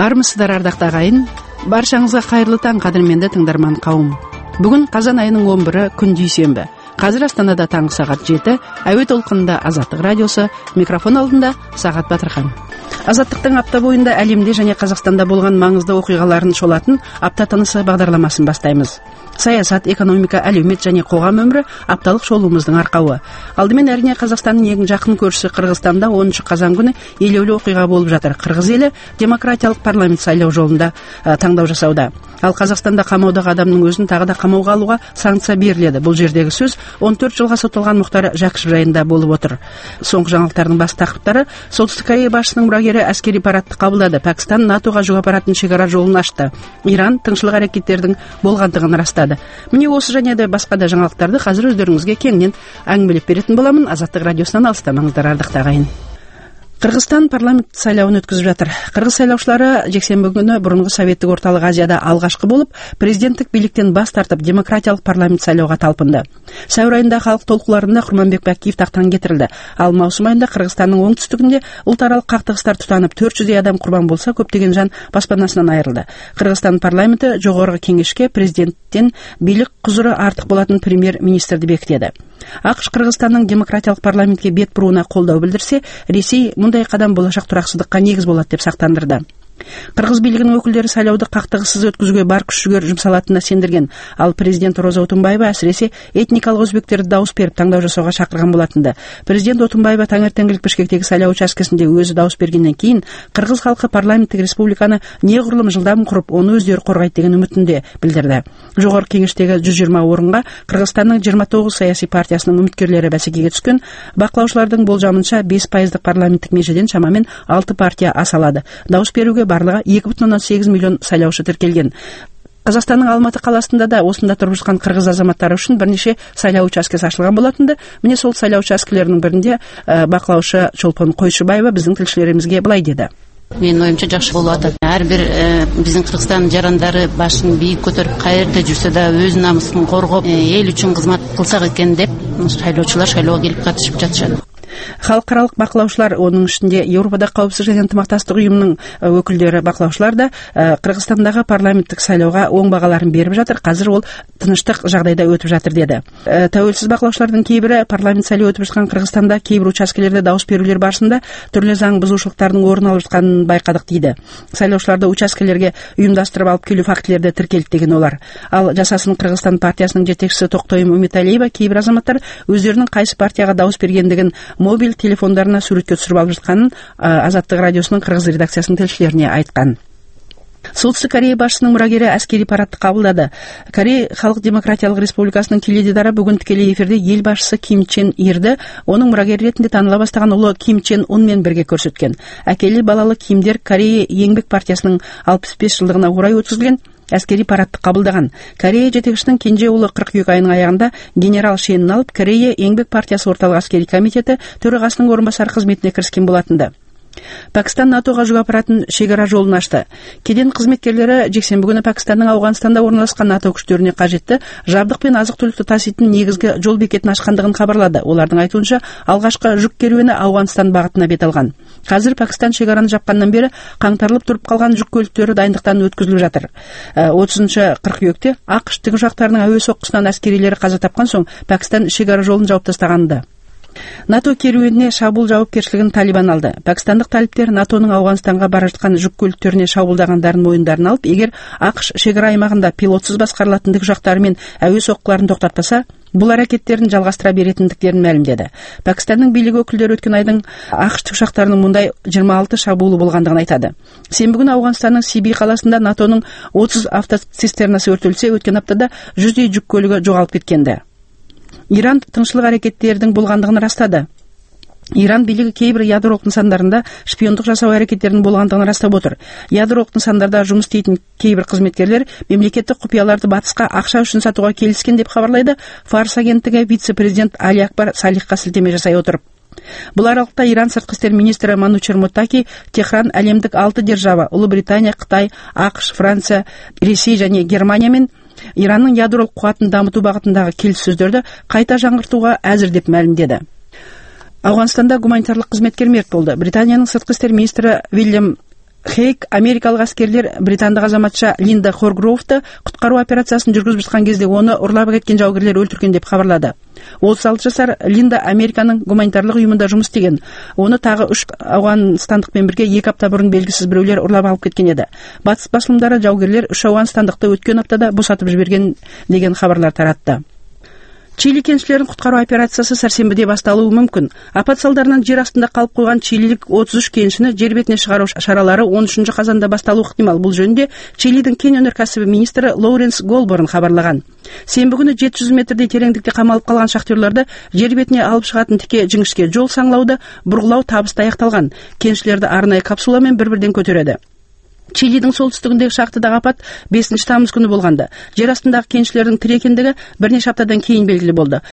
Армысыздар ардақты ағайын, баршаңызға қайырлы таң қадірменді тыңдарман қауым. Бүгін қазан айының 11-і күн дүйсенбі. Қазір Астанада таңғы сағат 7, әуе толқынында Азаттық радиосы, микрофон алдында Сағат Батырхан. Азаттықтың апта бойында әлемде және Қазақстанда болған маңызды оқиғаларын шолатын апта тынысы бағдарламасын бастаймыз. Саясат, экономика, әлеумет және қоғам өмірі апталық шолуымыздың арқауы. Алдымен әрине Қазақстанның ең жақын көршісі Қырғызстанда 10 қазан күні елеулі оқиға болып жатыр. Қырғыз елі демократиялық парламент сайлау жолында таңдау жасауда. Ал Қазақстанда қамаудағы адамның өзін тағы да қамауға алуға санкция беріледі. Бұл жердегі сөз 14 жылға сотталған Мұхтар Жәкішев жайында болып отыр. Соңғы жаңалықтардың бас тақырыптары: Солтүстік Корея басшысының мұрагері әскери парадты қабылдады. Пәкістан НАТО-ға жүк апаратын шекара жолын ашты. Иран тыңшылық әрекеттердің болғандығын растады. Міне осы және де басқа да жаңалықтарды қазір өздеріңізге кеңінен әңгімелеп беретін боламын. Азаттық радиосынан алыстамаңыздар ардақты ағайын. Қырғызстан парламент сайлауын өткізіп жатыр. Қырғыз сайлаушылары жексенбі күні бұрынғы Советтік орталық Азияда алғашқы болып, президенттік биліктен бас тартып, демократиялық парламент сайлауға талпынды. Сәуір айында халық толқуларында Құрманбек Бәкиев тақтан кетірілді. Ал маусым айында Қырғызстанның оңтүстігінде ұлтаралық қақтығыстар тұтанып, 400 адам құрбан болса, көптеген жан баспанасынан айырылды. Қырғызстан парламенті жоғарғы кеңеске президенттен билік құзыры артық болатын премьер-министрді бекітеді. ақш Қырғызстанның демократиялық парламентке бет бұруына қолдау білдірсе, Ресей мұндай қадам болашақ тұрақсыздыққа негіз болады деп сақтандырды. Қырғыз билігінің өкілдері сайлауды қақтығыссыз өткізуге бар күш-жігер жұмсалатынына сендірген. Ал президент Роза Отунбаева әсіресе этникалық өзбектерді дауыс беріп таңдау жасауға шақырған болатынды. Президент Отунбаева таңертеңгілік Бішкектегі сайлау учаскесінде өзі дауыс бергеннен кейін қырғыз халқы парламенттік республиканы неғұрлым жылдам құрып, оны өздері қорғайды деген үмітінде білдірді. Жоғарғы кеңештегі 120 орынға Қырғызстанның 29 саяси партиясының үміткерлері бәсекеге түскен. Бақылаушылардың болжамынша 5% парламенттік межеден шамамен 6 партия аса алады. Дауыс беруге барлығы 2,8 миллион сайлаушы тіркелген. Қазақстанның Алматы қаласында да осында тұрып жатқан қырғыз азаматтары үшін бірнеше сайлау учаскесі ашылған болатынды. Міне сол сайлау учаскелерінің бірінде бақылаушы Чолпон Қойшыбаева біздің тілшілерімізге былай деді. Мен ойымша жақсы болады. Әрбір біздің Қырғызстан жарандары башын биік көтеріп, қайерде жүрсе де өз намысын қорғап, ел үшін қызмет қылсақ екен деп, сайлаушылар сайлауға келіп қатысып жатышады. Халықаралық бақылаушылар, оның ішінде Еуропада қауіпсіздік және ынтымақтастық ұйымының өкілдері бақылаушылар да Қырғызстандағы парламенттік сайлауға оң бағаларын беріп жатыр. Қазір ол тыныштық жағдайда өтіп жатыр деді. Тәуелсіз бақылаушылардың кейбірі парламент сайлауы өтіп жатқан Қырғызстанда кейбір учаскелерде дауыс берулер барысында түрлі заң бұзушылықтардың орын алып жатқанын байқадық дейді. Сайлаушыларды учаскелерге ұйымдастырып алып келу фактілері тіркелді деген олар. Ал Жасасын Қырғызстан партиясының жетекшісі Тоқтойым Үмітәлиева кейбір азаматтар өздерінің қайсы партияға дауыс бергендігін мобиль телефондарына суретке түсіріп алып жатқанын Азаттық радиосының қырғыз редакциясының тілшілеріне айтқан. Солтүстік Корея басшысының мұрагері әскери парадты қабылдады. Корея Халық Демократиялық Республикасының теледидары бүгін тікелей эфирде ел басшысы Ким Чен Ирді оның мұрагері ретінде таныла бастаған ұлы Ким Чен Унмен бірге көрсеткен. Әкелі балалы Кимдер Корея еңбек партиясының 65 жылдығына орай өткізілген әскери парадты қабылдаған. Корея жетекшісінің кенже ұлы қыркүйек айының аяғында генерал шенін алып, Корея еңбек партиясы орталық әскери комитеті төрағасының орынбасары қызметіне кіріскен болатынды. Пәкістан НАТО-ға жүк апаратын шекара жолын ашты. Кеден қызметкерлері жексенбі күні Пәкістанның Ауғанстанда орналасқан НАТО күштеріне қажетті жабдық пен азық-түлікті таситын негізгі жол бекетін ашқандығын хабарлады. Олардың айтуынша, алғашқы жүк керуені Ауғанстан бағытына бет алған. Қазір Пәкістан шекараны жапқаннан бері қаңтарылып тұрып қалған жүк көліктері дайындықтан өткізіліп жатыр. 30 қыркүйекте ақш тікұшақтарының әуе соққысынан әскерилері қаза тапқан соң Пәкістан шекара жолын жауып тастағанды. НАТО керуеніне шабуыл жауапкершілігін Талибан алды. Пәкістандық талиптер НАТОның Ауғанстанға бара жатқан жүк көліктеріне шабуылдағандарын мойындарын алып, егер ақш шекара аймағында пилотсыз басқарылатын тікұшақтары мен әуе соққыларын тоқтатпаса, бұл әрекеттерін жалғастыра беретіндіктерін мәлімдеді. Пәкістанның билігі өкілдері өткен айдың ақш тікұшақтарының мұндай 26 шабуылы болғандығын айтады. Сенбі күні Ауғанстанның Сиби қаласында НАТОның 30 автоцистернасы өртелсе, өткен аптада 100 жүк көлігі жоғалып кеткенді. Иран тыңшылық әрекеттердің болғандығын растады. Иран билігі кейбір ядролық нысандарында шпиондық жасау әрекеттерінің болғандығын растап отыр. Ядролық нысандарда жұмыс істейтін кейбір қызметкерлер мемлекеттік құпияларды батысқа ақша үшін сатуға келіскен деп хабарлайды Фарс агенттігі вице-президент Али Акбар Салихқа сілтеме жасай отырып. Бұл аралықта Иран сыртқы істер министрі Манучер Мотаки Техран әлемдік 6 держава Ұлыбритания, Қытай, ақш, Франция, Ресей және Германиямен Иранның ядролық қуатын дамыту бағытындағы келіссөздерді қайта жаңғыртуға әзір деп мәлімдеді. Ауғанстанда гуманитарлық қызметкер мерт болды. Британияның сыртқы істер министрі Вильям Хейк америкалық аскерлер британдық азаматша Линда Хоргроувты құтқару операциясын жүргізіп жатқан кезде оны ұрлап кеткен жаугерлер өлтірген деп хабарлады. 36 жасар Линда Американың гуманитарлық ұйымында жұмыс істеген. Оны тағы 3 ауғанстандықпен бірге 2 апта бұрын белгісіз біреулер ұрлап алып кеткен еді. Батыс басылымдары жаугерлер 3 ауғанстандықты өткен аптада босатып жіберген деген хабарлар таратты. Чили кеншілерін құтқару операциясы сәрсенбіде басталуы мүмкін. Апат салдарынан жер астында қалып қойған чилилік 33 кеншіні жер бетіне шығару шаралары 13 қазанда басталуы ықтимал. Бұл жөнінде Чилидің кен өнеркәсібі министрі Лоуренс Голборн хабарлаған. Сенбі күні 700 метрдей тереңдікте қамалып қалған шахтерларды жер бетіне алып шығатын тіке жіңішке жол саңлауды бұрғылау табысты аяқталған. Кеншілерді арнайы капсуламен бір-бірден көтереді. Чилидің солтүстігіндегі шахтадағы апат 5 тамыз күні болғанды. Жер астындағы кеншілердің тірі екендігі бірнеше аптадан кейін белгілі болды.